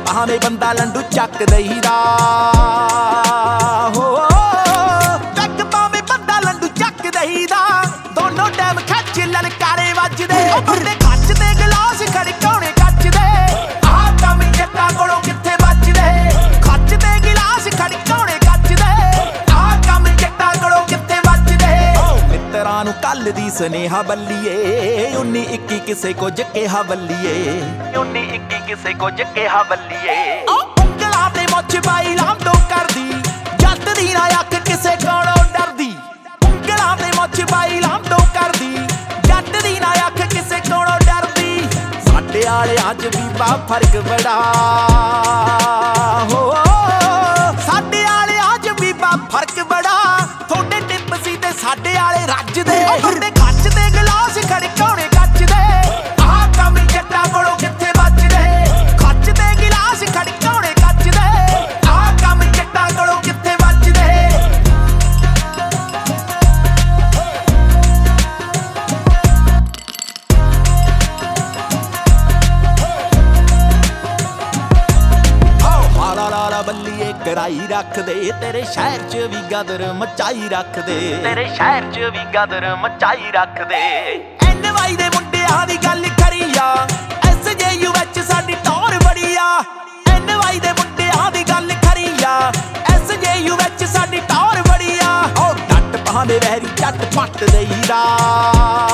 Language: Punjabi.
ਭਾਵੇਂ ਬੰਦਾ ਲੰਡੂ ਚੱਕ ਦਈਦਾ ਹੋ ਪੈਗ ਭਾਵੇਂ ਬੰਦਾ ਲੰਡੂ ਚੱਕ ਦਈਦਾ ਦੋਨੋਂ ਟਾਈਮ ਖੱਚ ਲਲਕਾਰੇ ਵੱਜਦੇ ਉਹ ਬੰਦੇ ਖੱਚ ਦੇ ਗਲਾਸ ਖੜਕਾਉਣੇ ਕੱਚ ਦੇ ਆਹ ਕੰਮ ਜੱਟਾਂ ਕੋਲੋਂ ਕਿੱਥੇ ਬਚਦੇ ਖੱਚ ਦੇ ਗਿਲਾਸ ਖੜਕਾਉਣੇ ਕੱਚ ਦੇ ਆਹ ਕੰਮ ਜੱਟਾਂ ਕੋਲੋਂ ਕਿੱਥੇ ਬਚਦੇ ਮਿੱਤਰਾਂ ਨੂੰ ਕੱਲ ਦੀ ਸੁਨੇਹਾ ਬੱਲੀਏ 19-21 ਕਿਸੇ ਕੁਝ ਕਿਹਾ ਬੱਲੀਏ 19-21 ਕਿਸੇ ਕੁਝ ਕਿਹਾ ਬੱਲੀਏ ਉਂਗਲਾਂ ਤੇ ਮੁੱਛ ਪਾਈ ਲਾਂਡੋ ਕਰਦੀ ਜੱਟ ਦੀ ਨਾ ਅੱਖ ਕਿਸੇ ਕੋਲੋਂ ਡਰਦੀ ਉਂਗਲਾਂ ਤੇ ਮੁੱਛ ਪਾਈ ਲਾਂਡੋ ਕਰਦੀ ਜੱਟ ਦੀ ਨਾ ਅੱਖ ਕਿਸੇ ਕੋਲੋਂ ਡਰਦੀ ਸਾਡੇ ਵਾਲਿਆਂ 'ਚ ਵੀ ਬਾ ਫਰਕ ਬੜਾ ਹੋ ਸਾਡੇ ਵਾਲਿਆਂ 'ਚ ਵੀ ਬਾ ਫਰਕ ਬੜਾ ਥੋੜੇ ਟਿੱਪ ਸੀ ਤੇ ਸਾਡੇ ਵਾਲੇ ਰੱਜਦੇ ਬੰਦੇ ਖੱਚ ਦੇ ਗਲਾਸ ਖੜਕਾਉਣੇ ਕੱਚ ਦੇ ਆਹ ਕੰਮ ਜੱਟਾਂ ਕੋਲੋਂ ਕਿੱਥੇ ਬਚਦੇ ਖੱਚ ਦੇ ਗਿਲਾਸ ਖੜਕਾਉਣੇ ਕੱਚ ਦੇ ਆਹ ਕੰਮ ਜੱਟਾਂ ਕੋਲੋਂ ਕਿੱਥੇ ਬਚਦੇ ਹਾਲਾ ਬੱਲੀਏ ਕਰਾਈ ਰੱਖਦੇ ਤੇਰੇ ਸ਼ਹਿਰ 'ਚ ਵੀ ਗਦਰ ਮਚਾਈ ਰੱਖਦੇ ਤੇਰੇ ਸ਼ਹਿਰ 'ਚ ਵੀ ਗਦਰ ਮਚਾਈ ਰੱਖਦੇ NY ਦੇ ਮੁੰਡਿਆਂ ਦੀ ਗੱਲ ਖਰੀ ਆ SJU ਵਿੱਚ ਸਾਡੀ ਟੌਰ ਬੜੀ ਆ NY ਦੇ ਮੁੰਡਿਆਂ ਦੀ ਗੱਲ ਖਰੀ ਆ SJU ਵਿੱਚ ਸਾਡੀ ਟੌਰ ਬੜੀ ਆ ਉਹ ਡੱਟ ਭਾਵੇਂ ਵਹਿਰੀ ਚੱਟ ਪੱਟ ਦੇਈਦਾ